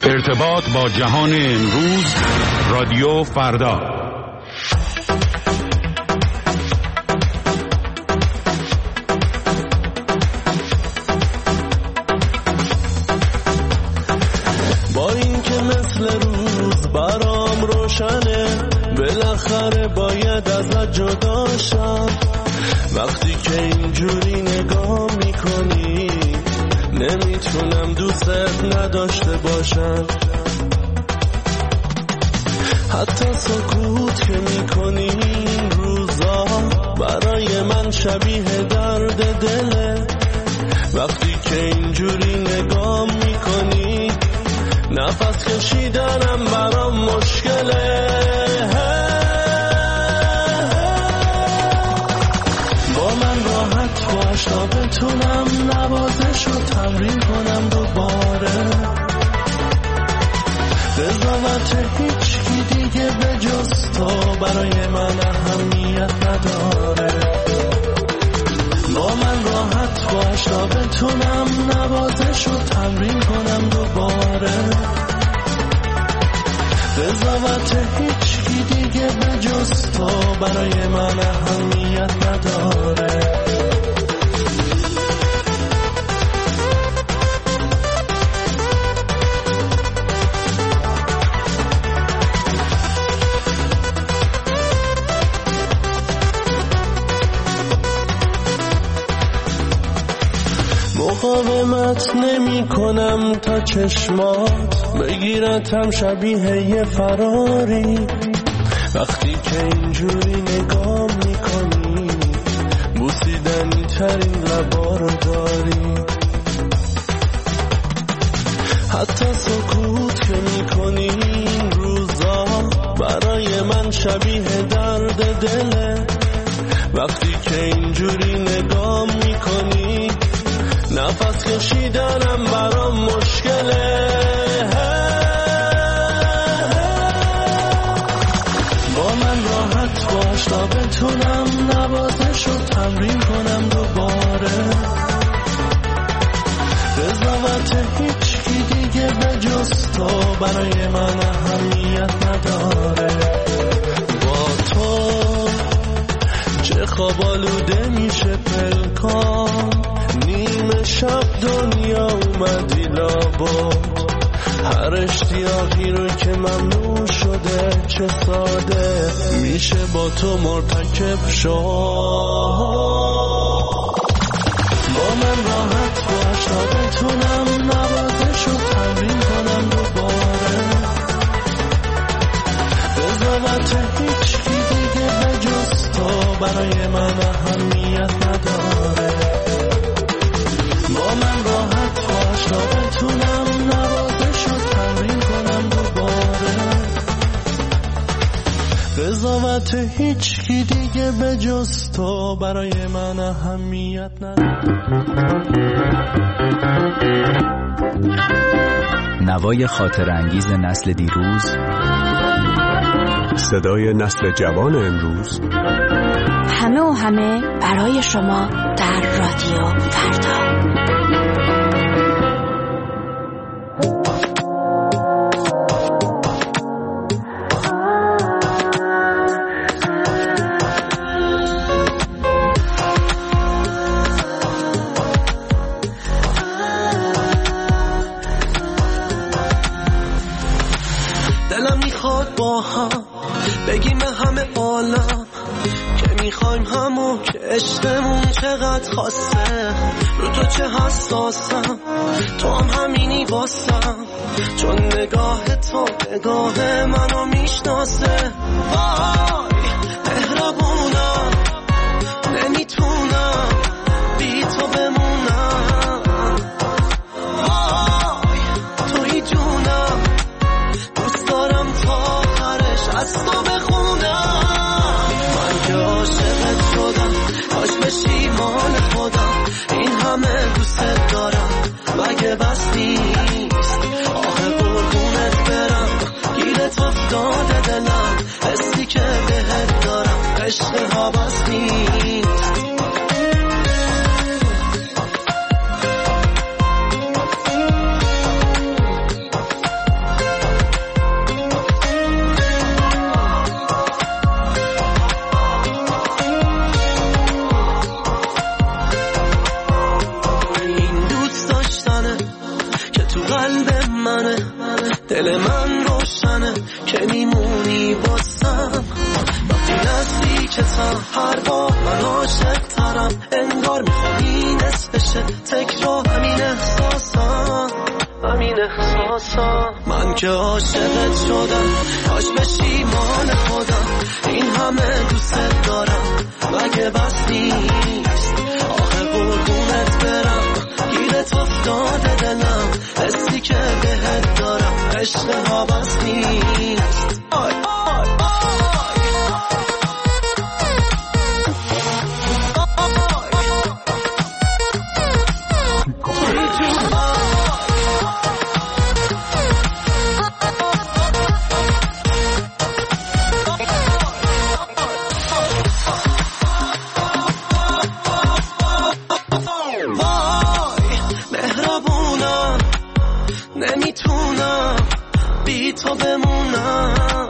ارتباط با جهان امروز، رادیو فردا. با این که مثل روز برام روشنه، بالاخره باید ازت جدا شم. وقتی که اینجوری نگاه میکنی نمیتونم دوست نداشته باشم. حتی سکوت که میکنی این روزا برای من شبیه درد دله. وقتی که اینجوری نگاه میکنی نفس کشیدنم برام مشکله. با من راحت باش تا بتونم نوازش رو تمرین کنم دوباره. قضاوت هیچکی دیگه به جز تو برای من اهمیت نداره. با من راحت باش تا بتونم نوازش رو تمرین کنم دوباره. قضاوت هیچکی دیگه به جز تو برای من اهمیت نداره. مقاومت نمی کنم تا چشمات بگیرتم شبیه یه فراری. وقتی که اینجوری نگاه می کنی بوسیدنی ترین لبا رو داری. حتی سکوت که می کنی این روزا برای من شبیه درد دله. وقتی که اینجوری نگاه می کنی نفس کشیدنم برام مشکله. با من راحت باش تا بتونم نوازش رو تمرین کنم دوباره. قضاوت هیچکی دیگه به جز تو برای من اهمیت نداره. با تو چه خواب آلوده میشه پلکان، نیمه شب دنیا اومدی لابد. هر اشتیاقی رو که ممنوع شده چه ساده میشه با تو مرتکب شد. با من راحت باش تا بتونم نوازش رو تمرین کنم دوباره. قضاوت هیچکی دیگه به جز تو برای من اهمیت نداره. با من راحت باش تا بتونم نوازش رو تمرین کنم دوباره. قضاوت هیچکی دیگه به جز تو برای من اهمیت نداره. نوای خاطر انگیز نسل دیروز، صدای نسل جوان امروز، همه و همه برای شما در رادیو فردا. دلم میخواد با هم بگیم همه عالم که میخوایم همون که عشقمون چقدر خاصه. رو تو چه حساسم، تو هم همینی واسم، چون نگاه تو نگاه منو میشناسه. وای مهربونم، نمیتونم بی تو بمونم. وای توی جونم، دوست دارم تا آخرش از تو بخونم. من که عاشقت شدم، کاش بشی مال خودم. این همه دوست دارم مگه بس نیست؟ آخه قربونت برم، گیرت افتاده دلم، حسی که به تو قلب منه، دل من روشنه که میمونی بازم. وقتی نزدیکتم هر بار من عاشق ترم، انگار میخوایی نصفشه تکرار. همین احساسم من که عاشقت شدم، کاش بشی مال خودم. این همه دوست دارم مگه بس نیست؟ آخه قربونت برم گیرت افتاده دلم، حسی که بهت دارم عشق ها بس نیست. نمیتونم بی تو بمونم،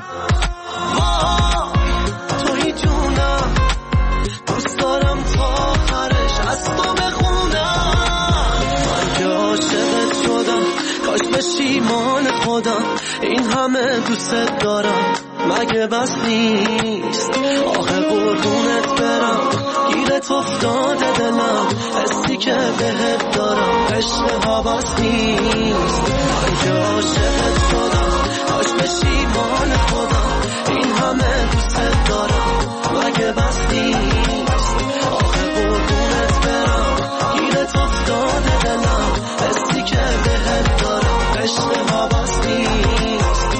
توی جونم دوست دارم تا آخرش از تو بخونم. من که عاشقت شدم، کاش بشی مال خودم. این همه دوست دارم مگه بس نیست؟ آخه قربونت برم گیرت افتاده دلم، حسی که بهت دارم عشق ها بس نیست. من که عاشقت شدم، کاش بشی مال خودم. این همه دوست دارم مگه بس نیست؟ آخه قربونت برم گیرت افتاده دلم، حسی که بهت دارم عشق ها بس نیست.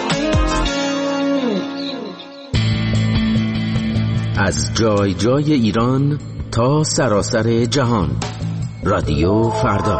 از جای جای ایران تا سراسر جهان، رادیو فردا.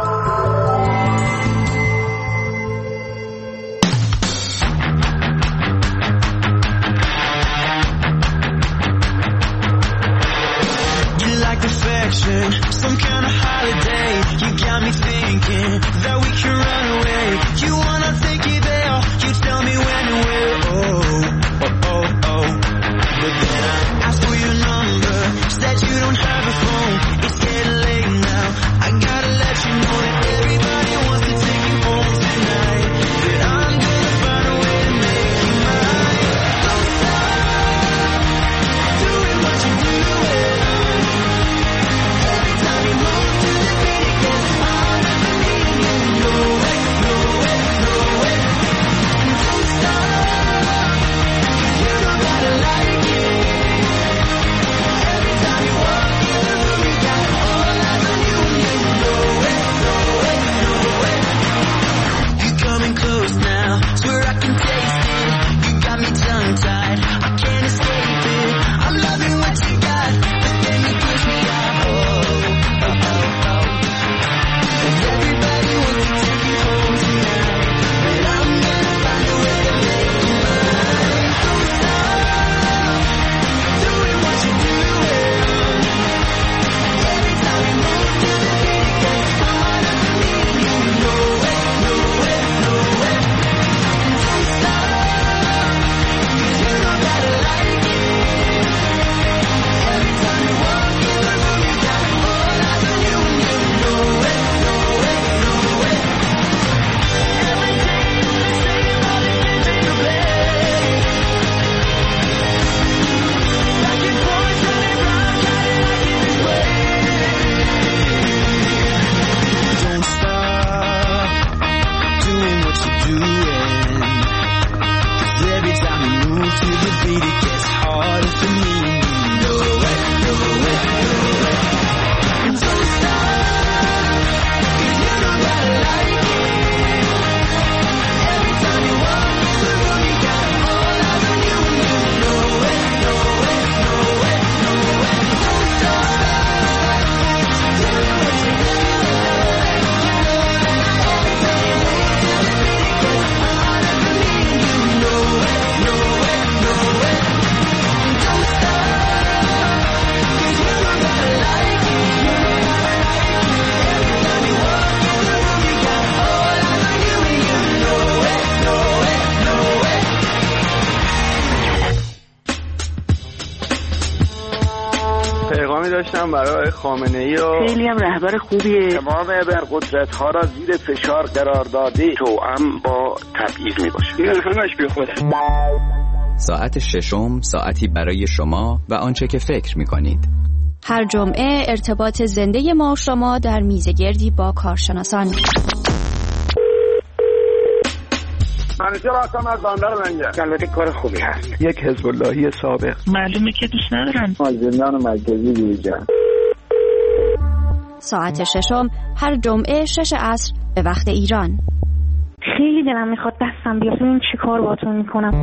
Some kind of holiday, you got me thinking that we can run away. You wanna take it there, you tell me when and where. Oh. But then I asked for your number, said you don't have a phone. It's getting late now, I gotta let you know that everybody wants to take you home tonight. But I'm gonna find a way to make you mine. Don't stop doing what you're doing. داشتم برای خامنه‌ای و خیلی هم رهبر خوبیه. تمام ابرقدرت‌ها را زیر فشار قرار داده توأم با تبعیض میباشه. این همش بیخوده. ساعت ششم ساعتی برای شما و آنچه که فکر می‌کنید. هر جمعه ارتباط زنده ما و شما در میزگردی با کارشناسان. منیژه هستم از بندر منجر. البته کار خوبی هست. یک حزب اللهی سابق. معلومه که دوست ندارم. از زندان مرکزی بیرون. ساعت ششم هر جمعه 6 عصر به وقت ایران. خیلی دلم میخواد دستم بیاد ببین چی کار باتون میکنم.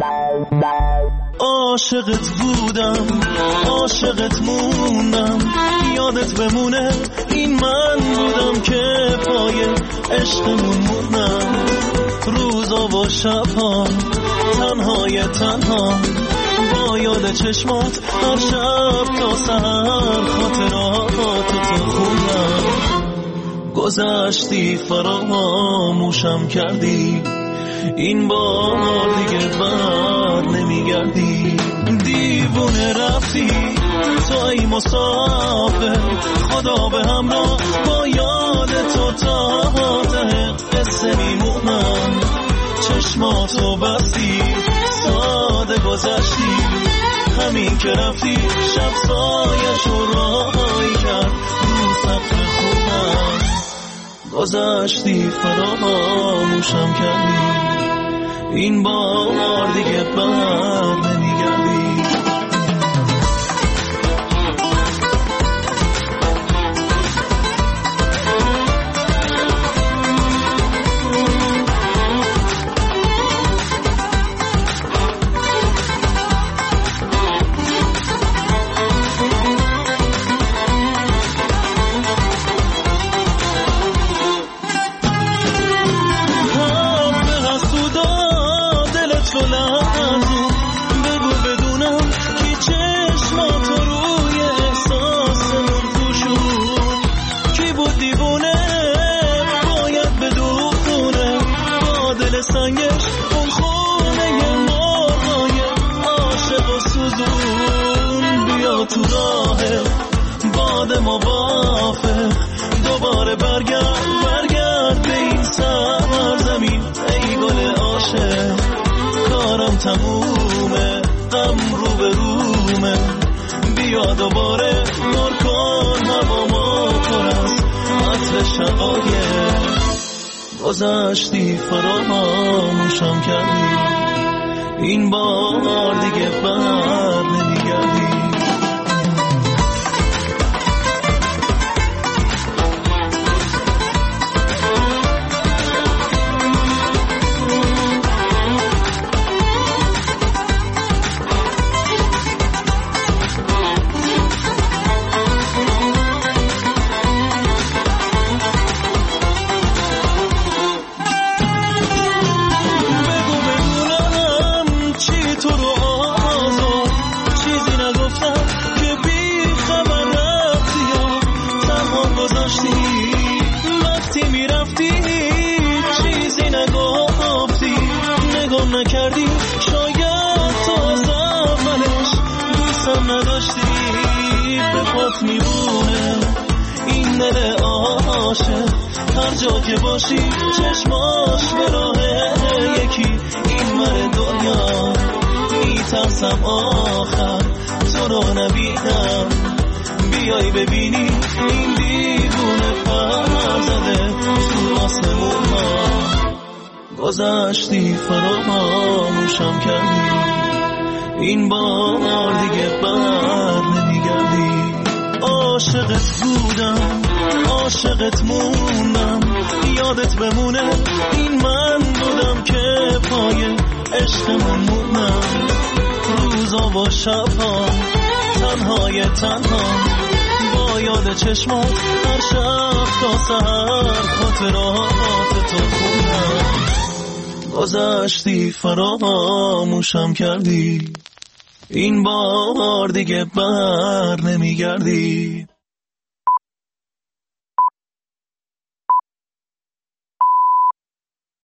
عاشقت بودم، عاشقت موندم، یادت بمونه این من بودم که پای عشقمون موندم. روزا و شبها تنهای تنها با یاد چشمات هر شب تا سحر خاطراتو تو خوندم. گذشتی فراموشم کردی، این بار دیگه بر نمیگردی. دیوونه رفتی تو ای مسافر، خدا به همراه با یاد تو تا ته قصه میمونم. چشماتو بستی ساده گذشتی، همین که رفتی شب سایه‌شو راهی کرد رو سقف خونم. گذشتی فراموشم کردی، این بار دیگه بر نمیگردی. سنگش اون خونه مرغای عاشق و سوزون. بیا تو راه باد موافق، دوباره برگرد به این سرزمین ای گل عاشق. کارم تمومه، غم رو به رومه، بیا دوباره نور کن هوامو پر از عطر شقایق. گذشتی فراموشم کردی، این بار دیگه بر نمیگردی. نکردی شاید تو از اولش دوستم نداشتی. به خود میبونه این دل عاشق، هر جا که باشی چشماش به راه یکی این ور دنیا. میترسم آخر تو رو نبینم، بیای ببینی این دیوونه پر زده تو آسمون ها. گذشتی فراموشم کردی، این بار دیگه بر نمیگردی. عاشقت بودم، عاشقت موندم، یادت بمونه این من بودم که پای عشقمون موندم. روزا و شبها تنهای تنها با یاد چشمات هر شب تا سحر خاطرات تو خوندم. گذشتی فراموشم کردی، این بار دیگه بر نمیگردی.